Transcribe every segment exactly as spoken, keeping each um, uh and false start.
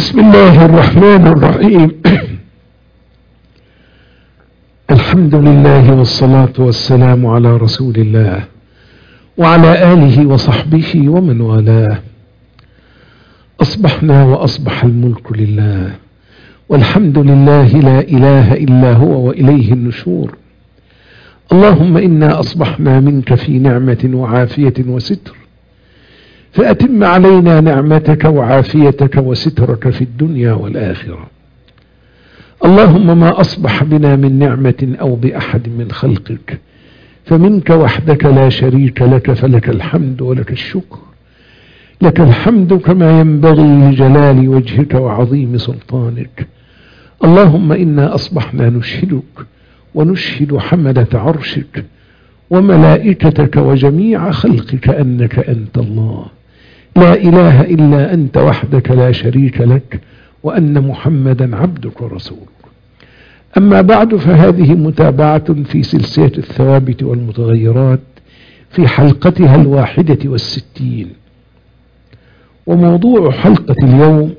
بسم الله الرحمن الرحيم. الحمد لله والصلاة والسلام على رسول الله وعلى آله وصحبه ومن والاه. أصبحنا وأصبح الملك لله، والحمد لله لا إله إلا هو وإليه النشور. اللهم إنا أصبحنا منك في نعمة وعافية وستر، فأتم علينا نعمتك وعافيتك وسترك في الدنيا والآخرة. اللهم ما أصبح بنا من نعمة أو بأحد من خلقك فمنك وحدك لا شريك لك، فلك الحمد ولك الشكر. لك الحمد كما ينبغي لجلال وجهك وعظيم سلطانك. اللهم إنا أصبحنا نشهدك ونشهد حملة عرشك وملائكتك وجميع خلقك أنك أنت الله، لا إله إلا أنت وحدك لا شريك لك، وأن محمدا عبدك ورسولك. أما بعد، فهذه متابعة في سلسلة الثوابت والمتغيرات في حلقتها الواحدة والستين، وموضوع حلقة اليوم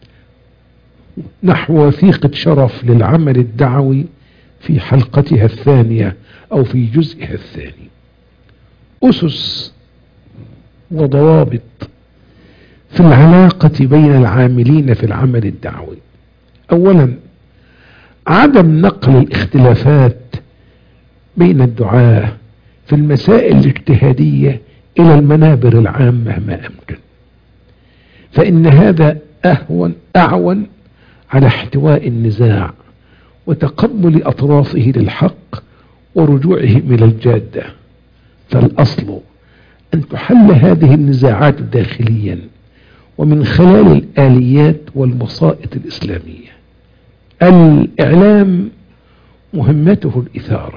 نحو وثيقة شرف للعمل الدعوي في حلقتها الثانية أو في جزئها الثاني. أسس وضوابط في العلاقة بين العاملين في العمل الدعوي. أولا، عدم نقل الاختلافات بين الدعاة في المسائل الاجتهادية إلى المنابر العامة ما أمكن، فإن هذا أهون أعون على احتواء النزاع وتقبل أطرافه للحق ورجوعهم إلى الجادة. فالأصل أن تحل هذه النزاعات داخليا ومن خلال الآليات والوسائط الإسلامية. الإعلام مهمته الإثارة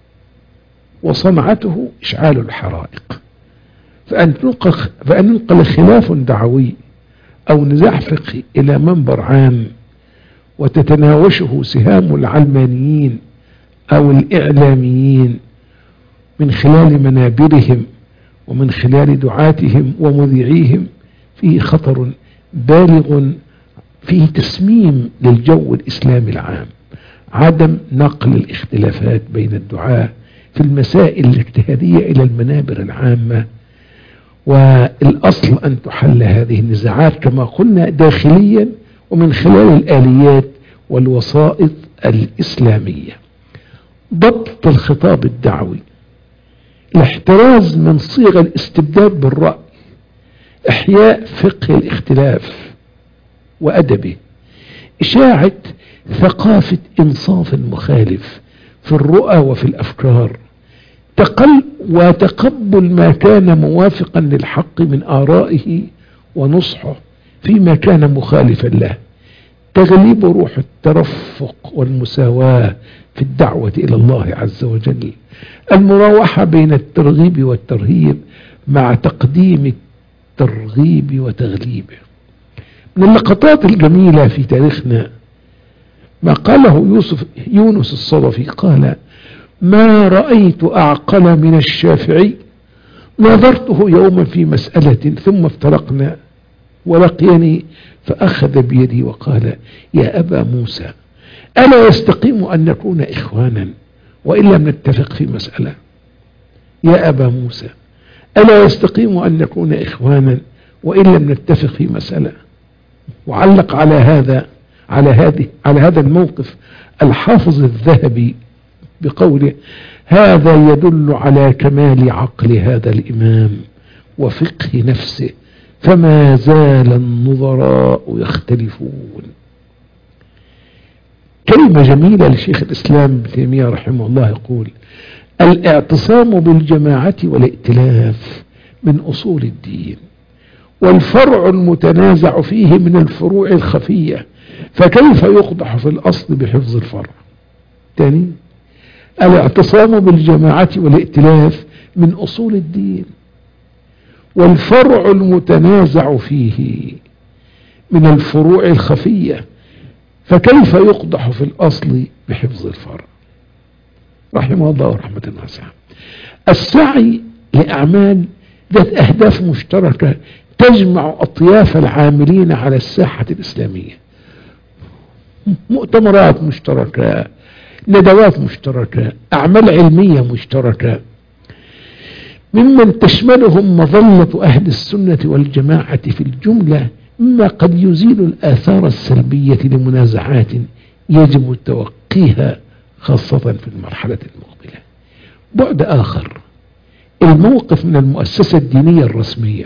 وصنعته إشعال الحرائق، فأن تنقل, فأن ينقل خلاف دعوي أو نزاع فقهي إلى منبر عام وتتناوشه سهام العلمانيين أو الإعلاميين من خلال منابرهم ومن خلال دعاتهم ومذيعيهم فيه خطر بالغ، فيه تسميم للجو الإسلامي العام. عدم نقل الاختلافات بين الدعاة في المسائل الاجتهادية إلى المنابر العامة، والأصل أن تحل هذه النزاعات كما قلنا داخليا ومن خلال الآليات والوسائط الإسلامية. ضبط الخطاب الدعوي، الاحتراز من صيغ الاستبداد بالرأي، إحياء فقه الاختلاف وأدبه، إشاعة ثقافة إنصاف المخالف في الرؤى وفي الأفكار، تقل وتقبل ما كان موافقا للحق من آرائه ونصحه فيما كان مخالفا له، تغليب روح الترفق والمساواة في الدعوة إلى الله عز وجل، المراوحة بين الترغيب والترهيب مع تقديم الترغيب وتغليبه. من اللقطات الجميلة في تاريخنا ما قاله يوسف يونس الصدفي، قال: ما رأيت أعقل من الشافعي، نظرته يوما في مسألة ثم افترقنا ولقيني فأخذ بيدي وقال: يا أبا موسى، ألا يستقيم أن نكون إخوانا وإن لم نتفق في مسألة؟ يا أبا موسى، ألا يستقيم أن نكون إخوانا وإن لم نتفق في مسألة؟ وعلق على هذا على هذه على هذا الموقف الحافظ الذهبي بقوله: هذا يدل على كمال عقل هذا الإمام وفقه نفسه، فما زال النظراء يختلفون. كلمة جميلة لشيخ الإسلام ابن تيمية رحمه الله، يقول: الاعتصام بالجماعة والائتلاف من أصول الدين، والفرع المتنازع فيه من الفروع الخفية، فكيف يقدح في الأصل بحفظ الفرع؟ تاني، الاعتصام بالجماعة والائتلاف من أصول الدين، والفرع المتنازع فيه من الفروع الخفية، فكيف يقدح في الأصل بحفظ الفرع؟ رحمه الله رحمة واسعة. السعي لأعمال ذات أهداف مشتركة تجمع أطياف العاملين على الساحة الإسلامية، مؤتمرات مشتركة، ندوات مشتركة، أعمال علمية مشتركة، ممن تشملهم مظلة أهل السنة والجماعة في الجملة، مما قد يزيل الآثار السلبية لمنازعات يجب توقيها خاصة في المرحلة المقبلة. بعد آخر، الموقف من المؤسسة الدينية الرسمية.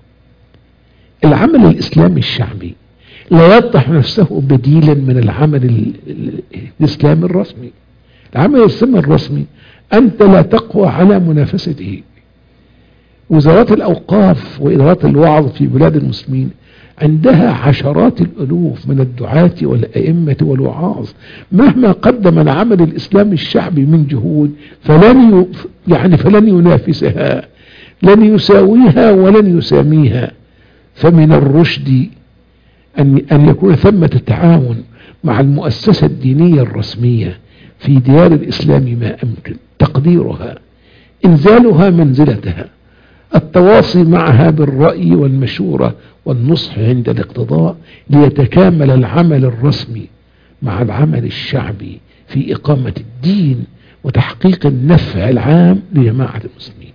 العمل الإسلامي الشعبي لا يطرح نفسه بديلا من العمل الإسلامي الرسمي. العمل الإسلامي الرسمي أنت لا تقوى على منافسته. وزارات الأوقاف وإدارات الوعظ في بلاد المسلمين عندها عشرات الألوف من الدعاة والأئمة والوعاظ، مهما قدم العمل الإسلامي الشعبي من جهود فلن ي... يعني فلن ينافسها، لن يساويها ولن يساميها. فمن الرشد أن أن يكون ثمة تعاون مع المؤسسة الدينية الرسمية في ديار الإسلام ما أمكن تقديرها، إنزالها منزلتها، التواصي معها بالرأي والمشورة والنصح عند الاقتضاء، ليتكامل العمل الرسمي مع العمل الشعبي في إقامة الدين وتحقيق النفع العام لجماعة المسلمين.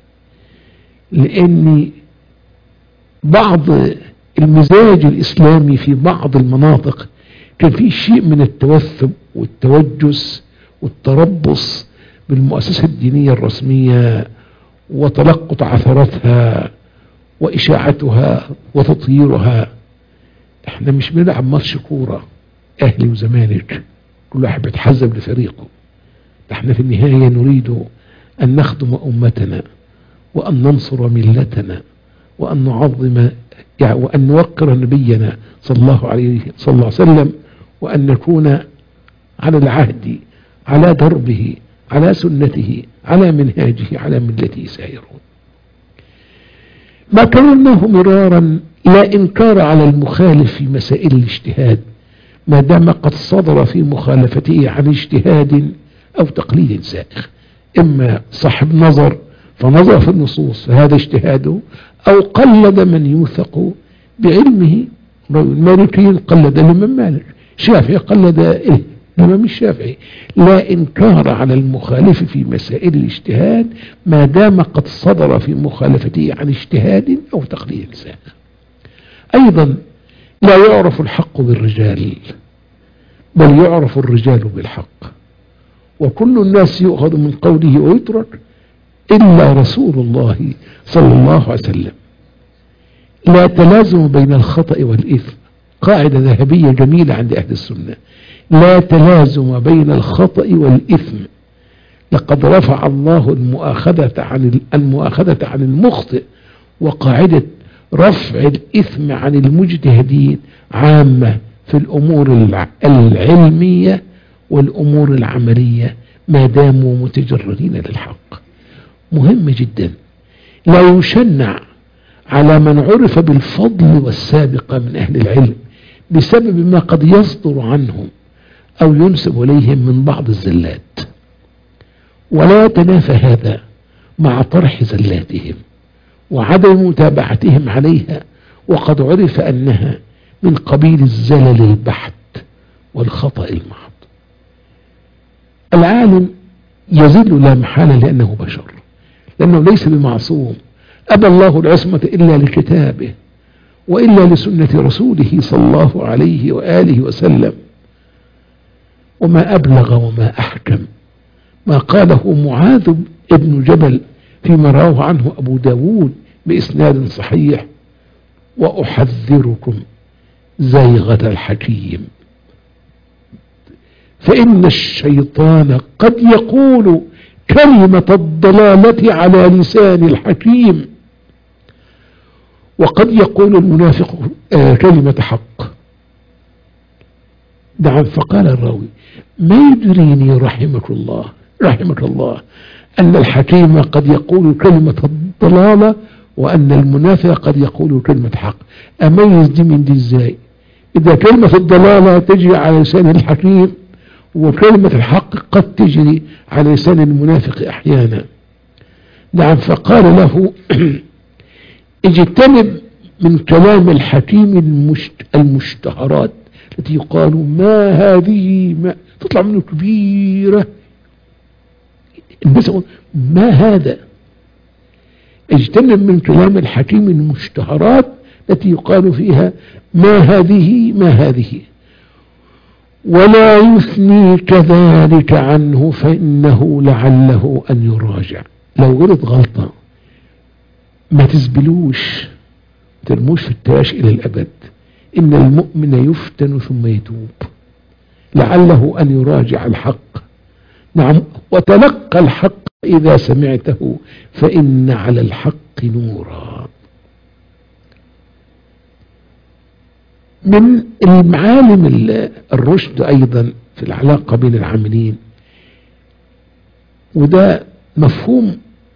لأن بعض المزاج الإسلامي في بعض المناطق كان فيه شيء من التوثب والتوجس والتربص بالمؤسسة الدينية الرسمية وتلقط عثرتها وإشاعتها وتطهيرها. احنا مش بنلعب ماتش كورة أهلي وزمالك كل واحد بيتحزب لفريقه. احنا في النهاية نريد أن نخدم أمتنا وأن ننصر ملتنا وأن نعظم يعني وأن نوقر نبينا صلى الله عليه صلى الله عليه وسلم، وأن نكون على العهد، على دربه، على سنته، على منهاجه، على ملته سائرون. ما كررناه مرارا، لا إنكار على المخالف في مسائل الاجتهاد ما دام قد صدر في مخالفته عن اجتهاد أو تقليد سائغ، إما صاحب نظر فنظر في النصوص فهذا اجتهاده، أو قلد من يوثق بعلمه. المالكي قلد الإمام مالك، الشافعي قلد الإمام الشافعي. لا إنكار على المخالف في مسائل الاجتهاد ما دام قد صدر في مخالفته عن اجتهاد أو تقليد سائغ. أيضا لا يعرف الحق بالرجال، بل يعرف الرجال بالحق، وكل الناس يؤخذ من قوله ويترك إلا رسول الله صلى الله عليه وسلم. لا تلازم بين الخطأ والإثم، قاعدة ذهبية جميلة عند أهل السنة، لا تلازم بين الخطأ والإثم. لقد رفع الله المؤاخذة عن المؤاخذة عن المخطئ، وقاعدة رفع الإثم عن المجتهدين عامة في الأمور العلمية والأمور العملية ما داموا متجردين للحق. مهم جدا، لا يشنع على من عرف بالفضل والسابقة من أهل العلم بسبب ما قد يصدر عنهم أو ينسب إليهم من بعض الزلات، ولا يتنافى هذا مع طرح زلاتهم وعدم متابعتهم عليها، وقد عرف أنها من قبيل الزلل البحت والخطأ المحض. العالم يزل لا محالة لأنه بشر، لأنه ليس بمعصوم. أبى الله العصمة إلا لكتابه وإلا لسنة رسوله صلى الله عليه وآله وسلم. وما أبلغ وما أحكم ما قاله معاذ ابن جبل فيما رواه عنه أبو داود بإسناد صحيح: وأحذركم زيغة الحكيم، فإن الشيطان قد يقول كلمة الضلالة على لسان الحكيم، وقد يقول المنافق آه كلمة حق. دعا فقال الراوي: ما يدريني رحمك الله رحمك الله أن الحكيم قد يقول كلمة الضلالة وأن المنافق قد يقول كلمة حق. أميز دي من دي ازاي؟ إذا كلمة الضلالة تجري على لسان الحكيم وكلمة الحق قد تجري على لسان المنافق أحيانا. نعم. فقال له: اجتنب من كلام الحكيم المشت... المشتهرات التي يقال ما هذه ما تطلع منه كبيرة، الناس يقول ما هذا. اجتنب من كلام الحكيم المشتهرات التي يقال فيها ما هذه ما هذه، ولا يثني كذلك عنه فإنه لعله أن يراجع. لو غلط غلطة ما تزبلوش، ترموش في التراش إلى الأبد. إن المؤمن يفتن ثم يتوب، لعله أن يراجع الحق. نعم، وتلقى الحق إذا سمعته فإن على الحق نورا. من المعالم الرشد أيضا في العلاقة بين العاملين، وده مفهوم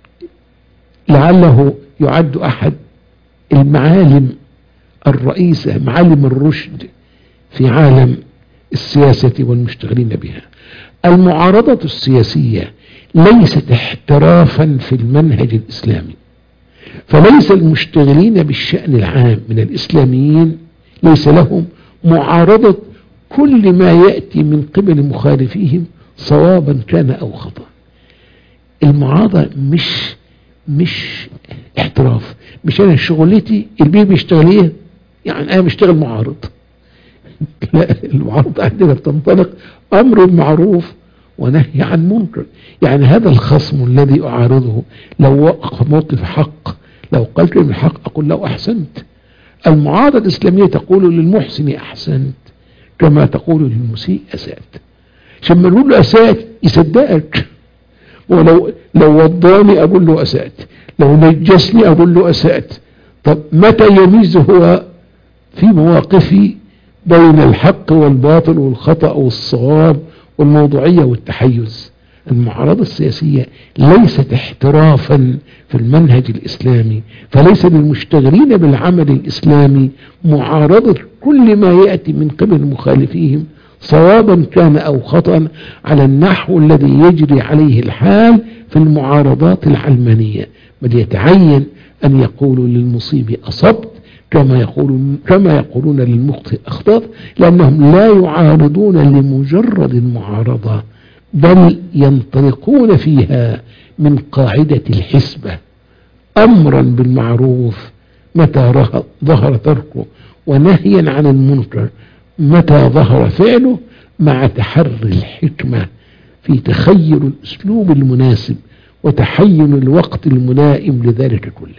لعله يعد أحد المعالم الرئيسة، معالم الرشد في عالم السياسة والمشتغلين بها. المعارضة السياسية ليست احترافا في المنهج الإسلامي، فليس المشتغلين بالشأن العام من الإسلاميين ليس لهم معارضة كل ما يأتي من قبل مخالفيهم صوابا كان أو خطأ. المعارضة مش مش احتراف، مش أنا شغلتي البيه بيشتغل ايه يعني أنا بشتغل معارض. لا، المعارضة عندنا بتنطلق أمر معروف ونهي عن منكر. يعني هذا الخصم الذي أعارضه لو وقف موقف حق، لو قال كلمة الحق أقول له أحسنت. المعارضة الإسلامية تقول للمحسن أحسنت كما تقول للمسيء أسأت. عشان ما نقول له أسأت يصدقك، ولو لو وضاني أقول له أسأت، لو نجسني أقول له أسأت. طب متى يميز هو في مواقفي بين الحق والباطل والخطأ والصواب والموضوعية والتحيز؟ المعارضة السياسية ليست احترافا في المنهج الإسلامي، فليس للمشتغلين بالعمل الإسلامي معارضة كل ما يأتي من قبل مخالفيهم صوابا كان أو خطأ على النحو الذي يجري عليه الحال في المعارضات العلمانية، بل يتعين أن يقولوا للمصيب أصبت كما يقولون كما يقولون للمخطئ أخطأت، لأنهم لا يعارضون لمجرد المعارضة، بل ينطلقون فيها من قاعدة الحسبة، أمرا بالمعروف متى ظهر تركه، ونهيا عن المنكر متى ظهر فعله، مع تحري الحكمة في تخيل الأسلوب المناسب وتحين الوقت الملائم لذلك كله.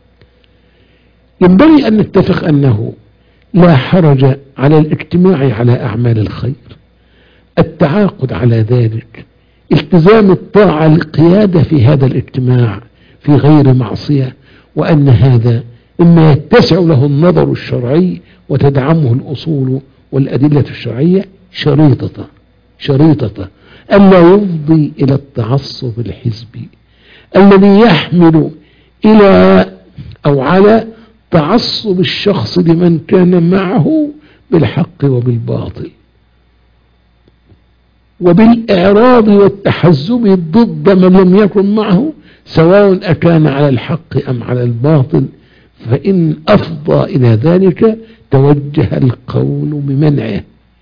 ينبغي أن نتفق أنه لا حرج على الاجتماع على أعمال الخير، التعاقد على ذلك، التزام الطاعة القيادة في هذا الاجتماع في غير معصية، وأن هذا إما يتسع له النظر الشرعي وتدعمه الأصول والأدلة الشرعية شريطة شريطة ألا يفضي إلى التعصب الحزبي الذي يحمل إلى أو على تعصب الشخص لمن كان معه بالحق وبالباطل، وبالإعراض والتحزب ضد من لم يكن معه، سواء أكان على الحق أم على الباطل، فإن أفضى إلى ذلك توجه القول بمنعه.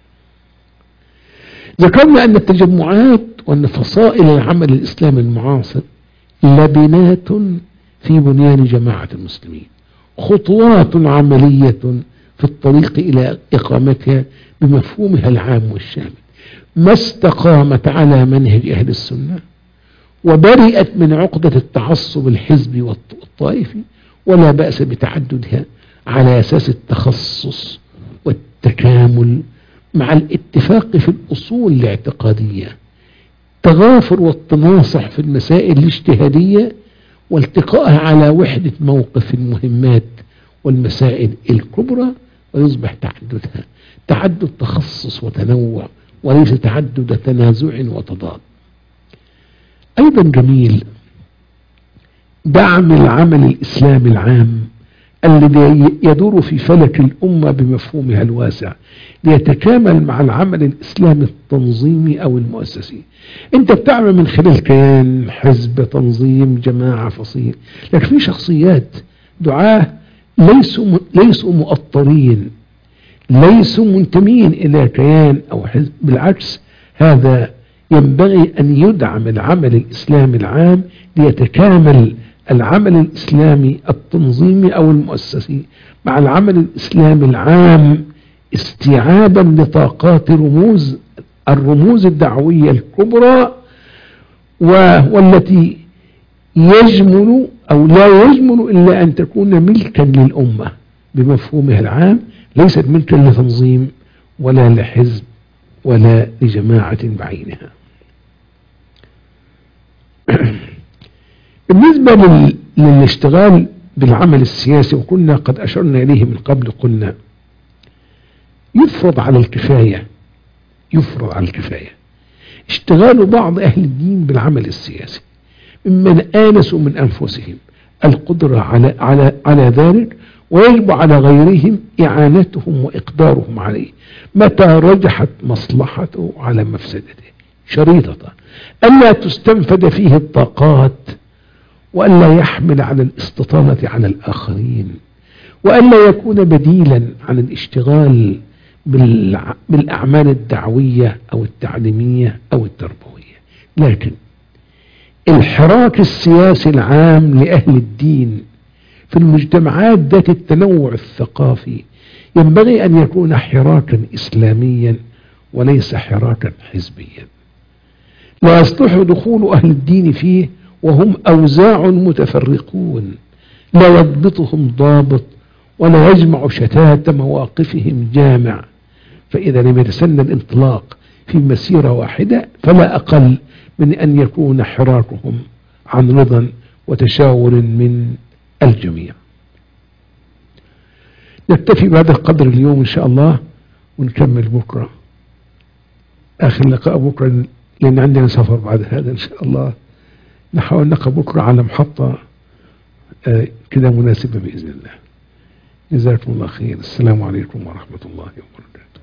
ذكرنا أن التجمعات وأن فصائل العمل الإسلامي المعاصر لبنات في بنيان جماعة المسلمين، خطوات عملية في الطريق إلى إقامتها بمفهومها العام والشامل، ما استقامت على منهج أهل السنة وبرئت من عقدة التعصب الحزبي والطائفي، ولا بأس بتعددها على أساس التخصص والتكامل مع الاتفاق في الأصول الاعتقادية، تغافر والتناصح في المسائل الاجتهادية، والتقائها على وحدة موقف المهمات والمسائل الكبرى، ويصبح تعددها تعدد تخصص وتنوع وليس تعدد تنازع وتضاد. أيضا جميل دعم العمل الإسلامي العام الذي يدور في فلك الأمة بمفهومها الواسع ليتكامل مع العمل الإسلامي التنظيمي أو المؤسسي. أنت بتعمل من خلال كيان، حزب، تنظيم، جماعة، فصيل، لكن في شخصيات دعاة ليسوا ليسوا مؤطرين، ليسوا منتمين إلى كيان أو حزب، بالعكس هذا ينبغي أن يدعم العمل الإسلامي العام ليتكامل العمل الإسلامي التنظيمي أو المؤسسي مع العمل الإسلامي العام، استيعابا لطاقات رموز الرموز الدعوية الكبرى، والتي يجمل أو لا يجمل إلا أن تكون ملكا للأمة بمفهومها العام، ليست ملكا لتنظيم ولا لحزب ولا لجماعة بعينها. بالنسبة لل... للاشتغال بالعمل السياسي، وكنا قد أشرنا إليه من قبل، قلنا يفرض على الكفاية يفرض على الكفاية اشتغال بعض أهل الدين بالعمل السياسي ممن آنسوا من أنفسهم القدرة على, على, على ذلك، ويجب على غيرهم إعانتهم وإقدارهم عليه متى رجحت مصلحته على مفسدته، شريطة ألا تستنفد فيه الطاقات، وألا يحمل على الاستطالة على الآخرين، وألا يكون بديلا عن الاشتغال بالأعمال الدعوية أو التعليمية أو التربوية. لكن الحراك السياسي العام لأهل الدين في المجتمعات ذات التنوع الثقافي ينبغي أن يكون حراكا إسلاميا وليس حراكا حزبيا. لا يصلح دخول أهل الدين فيه وهم أوزاع متفرقون لا يضبطهم ضابط ولا يجمع شتات مواقفهم جامع، فإذا لم يتسنى الانطلاق في مسيرة واحدة فلا أقل من أن يكون حراكهم عن رضا وتشاور من الجميع. نكتفي بهذا القدر اليوم إن شاء الله، ونكمل بكرة آخر لقاء بكرة، لأن عندنا سفر بعد هذا إن شاء الله. نحاول نلقى بكرة على محطة آه كده مناسبة بإذن الله. جزاكم الله خير. السلام عليكم ورحمة الله وبركاته.